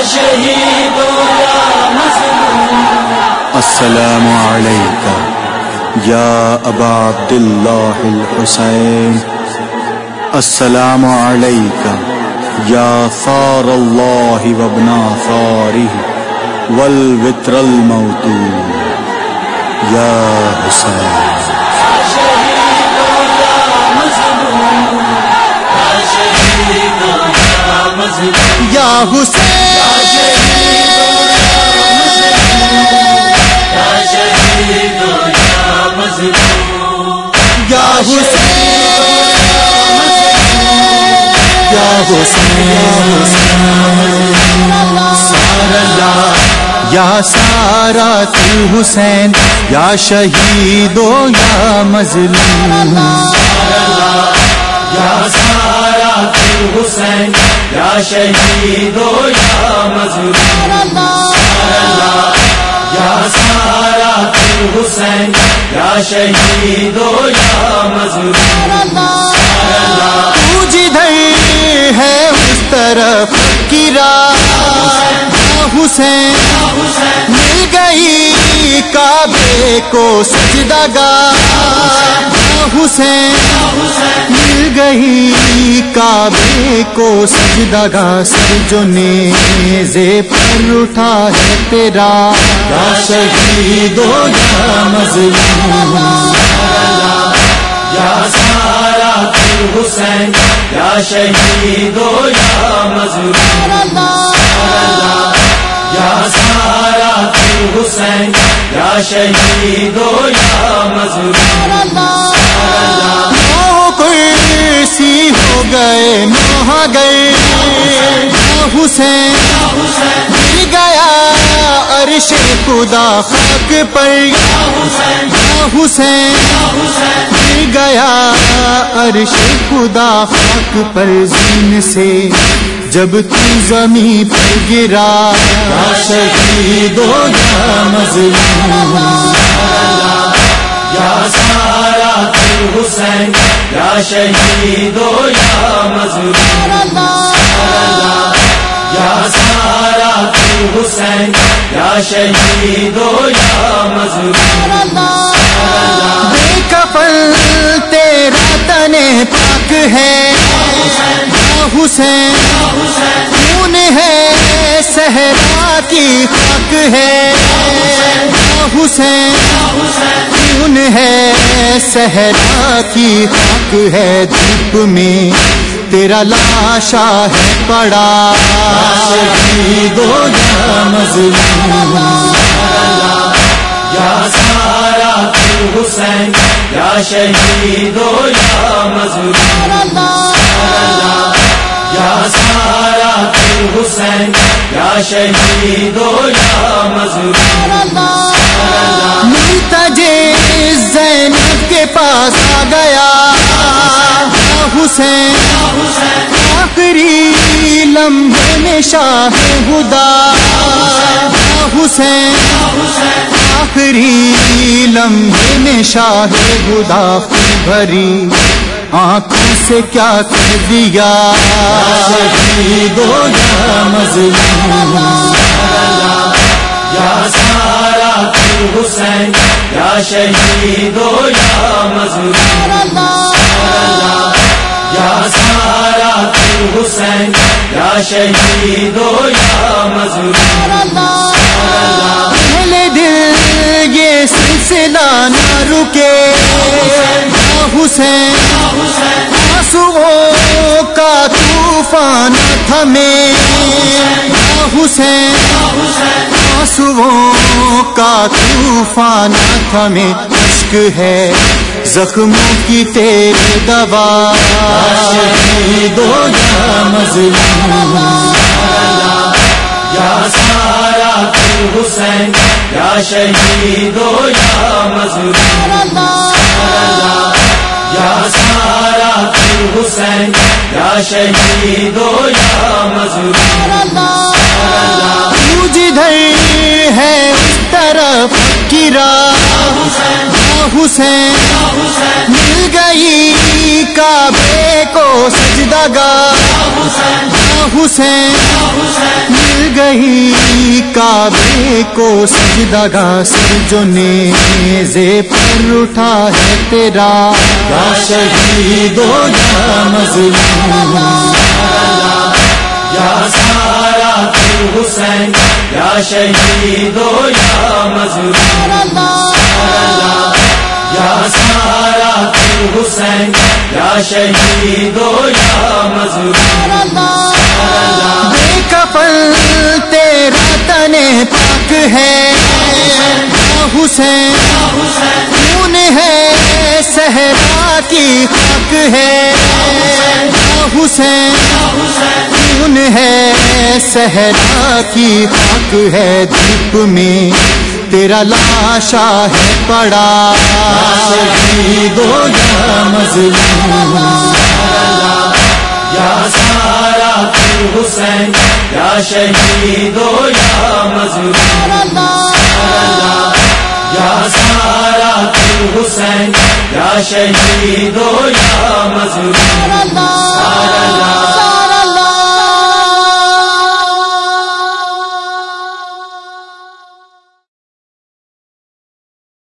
شہید یا مظلوم السلام علیکہ یا ابا عبداللہ الحسین السلام علیکہ یا ثار اللہ وابنا ثارہ والوتر الموتور یا حسین یا حسین یا یا سارا تو حسین یا شہید و یا مظلوم یا سارا تو حسین یا شہید و یا مظلوم یا سارا تو حسین یا شہید و یا مظلوم تو جدھر ہے اس طرف کی راہ حسین مل گئی کعبے کو سجدہ گاہ حسین مل گئی کعبے کو سجدہ گاہ سر جو نیزے پر اٹھا ہے تیرا یا شہید و یا مظلوم یا سارا تو حسین یا شہید و یا مظلوم یا سارا تو حسین یا شہید و یا مظلوم کرسی ہو گئے نوحہ گئے حسین مل گیا عرش خدا خاک پر حسین مل گیا عرش خدا خاک پر زمین سے جب تو زمین پر گرا یا شہید و یا مظلوم یا سارا تو حسین یا شہید و یا مظلوم یا سارا تو حسین یا شہید و یا مظلوم بے کفن تیرا تن پاک ہے حسین خون ہے صحرا کی خاک ہے حسین خون ہے صحرا کی خاک ہے دھوپ میں تیرا لاشا ہے پڑا شہید و یا مظلوم یا سارا تو حسین یا شہید و یا مظلوم یا سارا تو حسین یا شہید و یا مظلوم منتجے زینب کے پاس آ گیا حسین آخری لمحے میں شاہ خدا حسین آخری لمحے میں شاہ خدا بھری آنکھوں سے کیا کر دیا شہید و یا مظلوم یا سارا تو حسین یا شہید و یا مظلوم یا سارا تو حسین یا شہید و یا مظلوم پہلے دل یہ سلسلہ نہ رکے حسین آنسوؤں کا طوفان تھمے حسین آنسوؤں کا طوفان تھمے اشک ہے زخموں کی تیری دوا شہید و یا مظلوم یا سارا تو حسین یا شہید و یا مظلوم یا سارا تو حسین یا شہید و یا مظلوم جدھر ہے اس طرف کی راہ حسین مل گئی کعبے کو سجدہ گاہ حسین مل گئی کعبے کو سجدہ گاہ سر جو نیزے پر اٹھا ہے تیرا، یا شہید و یا مظلوم، یا سارا حسین، یا شہید و یا مظلوم، یا سارا حسین، یا شہید و یا مظلوم، بے کفن تیرا تن پاک ہے حسین، خون ہے صحرا کی خاک ہے حسین، خون ہے صحرا کی خاک ہے، دھوپ میں تیرا لاشا ہے پڑا، شہید و یا مظلوم، یا سارا حسین، یا شہید و یا مظلوم، یا سارا حسین، یا شہید و یا مظلوم،